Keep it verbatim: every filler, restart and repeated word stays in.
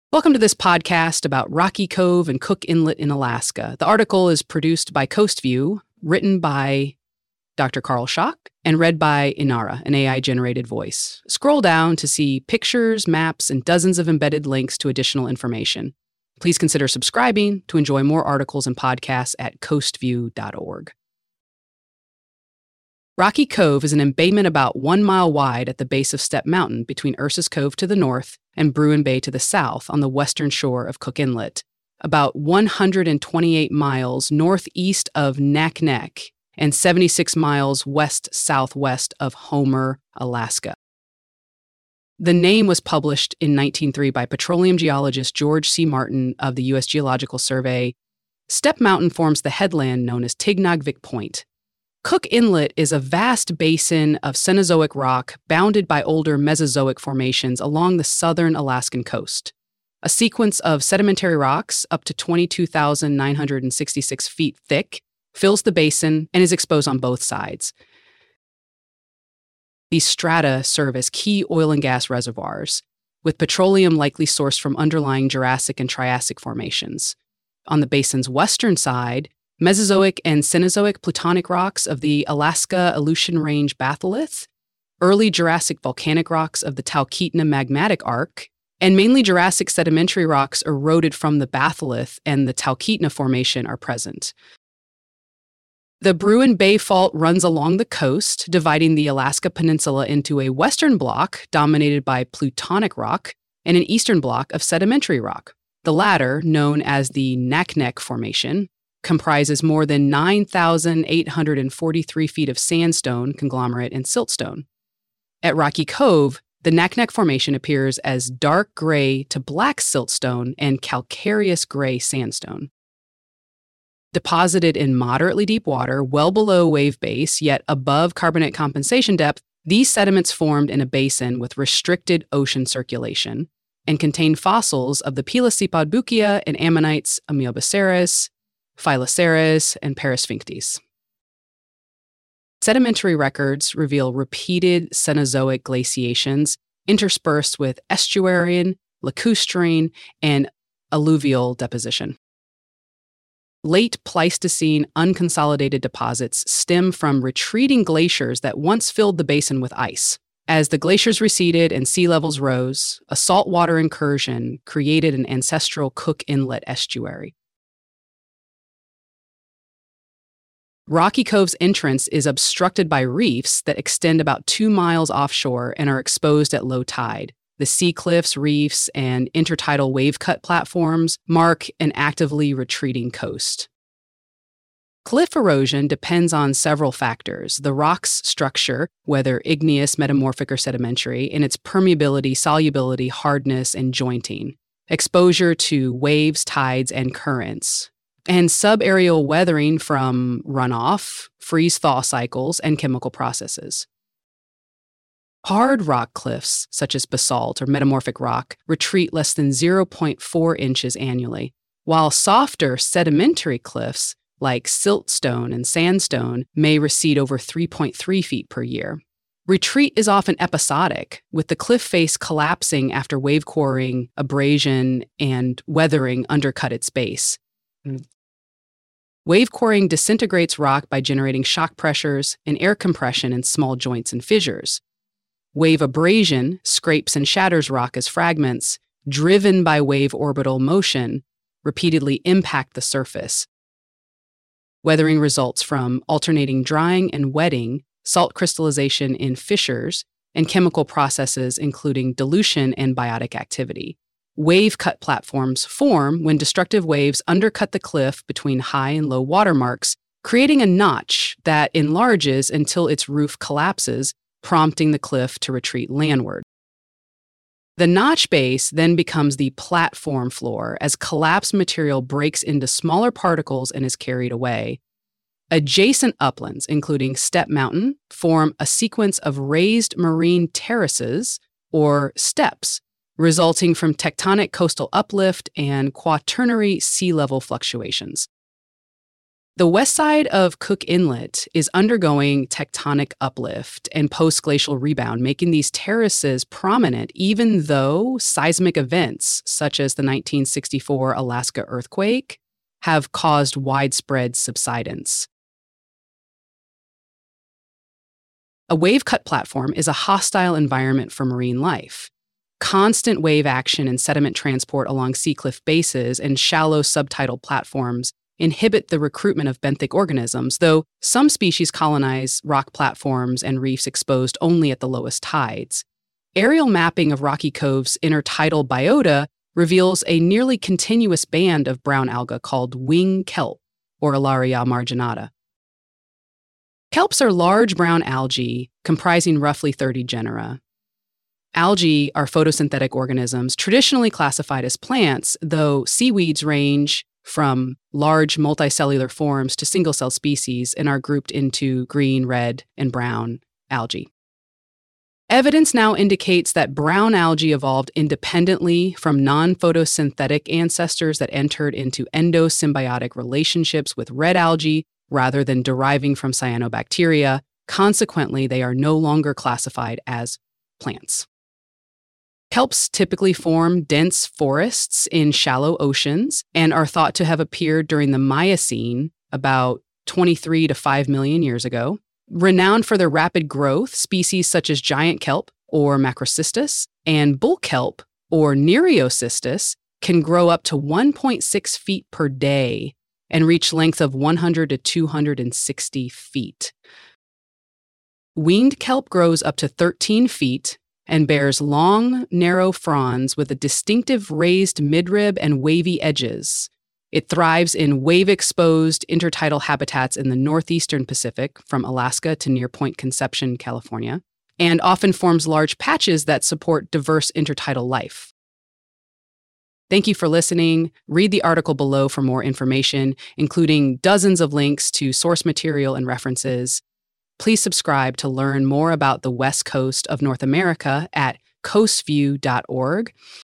Welcome to this podcast about Rocky Cove and Cook Inlet in Alaska. The article is produced by Coast View, written by Doctor Carl Schock, and read by Inara, an A I-generated voice. Scroll down to see pictures, maps, and dozens of embedded links to additional information. Please consider subscribing to enjoy more articles and podcasts at coast view dot org. Rocky Cove is an embayment about one mile wide at the base of Step Mountain between Ursus Cove to the north and Bruin Bay to the south on the western shore of Cook Inlet, about one hundred twenty-eight miles northeast of Naknek and seventy-six miles west-southwest of Homer, Alaska. The name was published in nineteen oh three by petroleum geologist George C. Martin of the U S Geological Survey. Step Mountain forms the headland known as Tignagvik Point. Cook Inlet is a vast basin of Cenozoic rock bounded by older Mesozoic formations along the southern Alaskan coast. A sequence of sedimentary rocks up to twenty-two thousand nine hundred sixty-six feet thick fills the basin and is exposed on both sides. These strata serve as key oil and gas reservoirs, with petroleum likely sourced from underlying Jurassic and Triassic formations. On the basin's western side, Mesozoic and Cenozoic plutonic rocks of the Alaska Aleutian Range batholith, early Jurassic volcanic rocks of the Talkeetna magmatic arc, and mainly Jurassic sedimentary rocks eroded from the batholith and the Talkeetna formation are present. The Bruin Bay Fault runs along the coast, dividing the Alaska Peninsula into a western block dominated by plutonic rock and an eastern block of sedimentary rock. The latter, known as the Naknek Formation, comprises more than nine thousand eight hundred forty-three feet of sandstone, conglomerate, and siltstone. At Rocky Cove, the Naknek Formation appears as dark gray to black siltstone and calcareous gray sandstone. Deposited in moderately deep water, well below wave base, yet above carbonate compensation depth, these sediments formed in a basin with restricted ocean circulation and contain fossils of the Pelecypodbukia and ammonites Amyoboceras, Phyloceras, and Parasphinctes. Sedimentary records reveal repeated Cenozoic glaciations interspersed with estuarine, lacustrine, and alluvial deposition. Late Pleistocene unconsolidated deposits stem from retreating glaciers that once filled the basin with ice. As the glaciers receded and sea levels rose, a saltwater incursion created an ancestral Cook Inlet estuary. Rocky Cove's entrance is obstructed by reefs that extend about two miles offshore and are exposed at low tide. The sea cliffs, reefs, and intertidal wave-cut platforms mark an actively retreating coast. Cliff erosion depends on several factors: the rock's structure, whether igneous, metamorphic, or sedimentary, and its permeability, solubility, hardness, and jointing, exposure to waves, tides, and currents, and subaerial weathering from runoff, freeze-thaw cycles, and chemical processes. Hard rock cliffs, such as basalt or metamorphic rock, retreat less than zero point four inches annually, while softer sedimentary cliffs, like siltstone and sandstone, may recede over three point three feet per year. Retreat is often episodic, with the cliff face collapsing after wave coring, abrasion, and weathering undercut its base. Wave coring disintegrates rock by generating shock pressures and air compression in small joints and fissures. Wave abrasion scrapes and shatters rock as fragments, driven by wave orbital motion, repeatedly impact the surface. Weathering results from alternating drying and wetting, salt crystallization in fissures, and chemical processes including dilution and biotic activity. Wave-cut platforms form when destructive waves undercut the cliff between high and low water marks, creating a notch that enlarges until its roof collapses, prompting the cliff to retreat landward. The notch base then becomes the platform floor as collapsed material breaks into smaller particles and is carried away. Adjacent uplands, including Step Mountain, form a sequence of raised marine terraces, or steps, resulting from tectonic coastal uplift and quaternary sea level fluctuations. The west side of Cook Inlet is undergoing tectonic uplift and post-glacial rebound, making these terraces prominent even though seismic events, such as the nineteen sixty-four Alaska earthquake, have caused widespread subsidence. A wave-cut platform is a hostile environment for marine life. Constant wave action and sediment transport along sea cliff bases and shallow subtidal platforms inhibit the recruitment of benthic organisms, though some species colonize rock platforms and reefs exposed only at the lowest tides. Aerial mapping of Rocky Cove's intertidal biota reveals a nearly continuous band of brown alga called wing kelp, or Alaria marginata. Kelps are large brown algae comprising roughly thirty genera. Algae are photosynthetic organisms traditionally classified as plants, though seaweeds range from large multicellular forms to single-cell species and are grouped into green, red, and brown algae. Evidence now indicates that brown algae evolved independently from non-photosynthetic ancestors that entered into endosymbiotic relationships with red algae rather than deriving from cyanobacteria. Consequently, they are no longer classified as plants. Kelps typically form dense forests in shallow oceans and are thought to have appeared during the Miocene about twenty-three to five million years ago. Renowned for their rapid growth, species such as giant kelp, or Macrocystis, and bull kelp, or Nereocystis, can grow up to one point six feet per day and reach length of one hundred to two hundred sixty feet. Winged kelp grows up to thirteen feet and bears long, narrow fronds with a distinctive raised midrib and wavy edges. It thrives in wave-exposed intertidal habitats in the northeastern Pacific, from Alaska to near Point Conception, California, and often forms large patches that support diverse intertidal life. Thank you for listening. Read the article below for more information, including dozens of links to source material and references. Please subscribe to learn more about the West Coast of North America at coastview dot org.